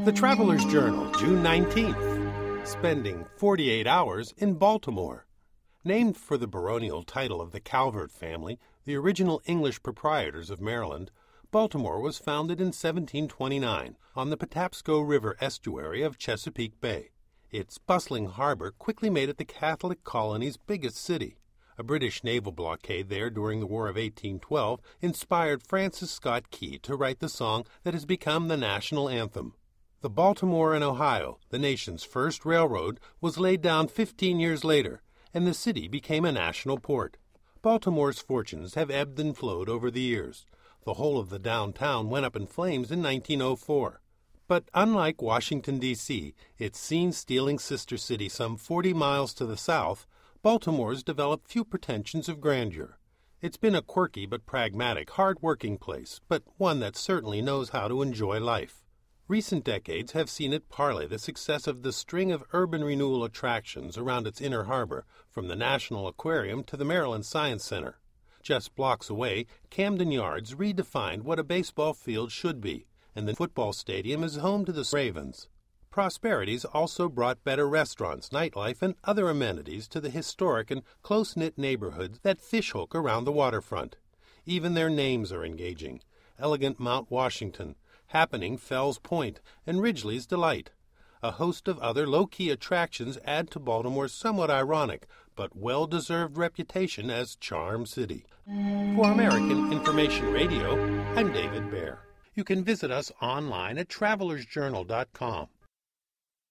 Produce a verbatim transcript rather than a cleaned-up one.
The Traveler's Journal, June nineteenth. Spending forty-eight hours in Baltimore. Named for the baronial title of the Calvert family, the original English proprietors of Maryland, Baltimore was founded in seventeen twenty-nine on the Patapsco River estuary of Chesapeake Bay. Its bustling harbor quickly made it the Catholic colony's biggest city. A British naval blockade there during the War of eighteen twelve inspired Francis Scott Key to write the song that has become the national anthem. The Baltimore and Ohio, the nation's first railroad, was laid down fifteen years later, and the city became a national port. Baltimore's fortunes have ebbed and flowed over the years. The whole of the downtown went up in flames in nineteen oh four. But unlike Washington, D C, its scene-stealing sister city some forty miles to the south, Baltimore's developed few pretensions of grandeur. It's been a quirky but pragmatic, hard-working place, but one that certainly knows how to enjoy life. Recent decades have seen it parlay the success of the string of urban renewal attractions around its inner harbor, from the National Aquarium to the Maryland Science Center. Just blocks away, Camden Yards redefined what a baseball field should be, and the football stadium is home to the Ravens. Prosperity's also brought better restaurants, nightlife, and other amenities to the historic and close-knit neighborhoods that fishhook around the waterfront. Even their names are engaging. Elegant Mount Washington, Happening Fells Point, and Ridgely's Delight. A host of other low-key attractions add to Baltimore's somewhat ironic but well-deserved reputation as Charm City. For American Information Radio, I'm David Baer. You can visit us online at travelers journal dot com.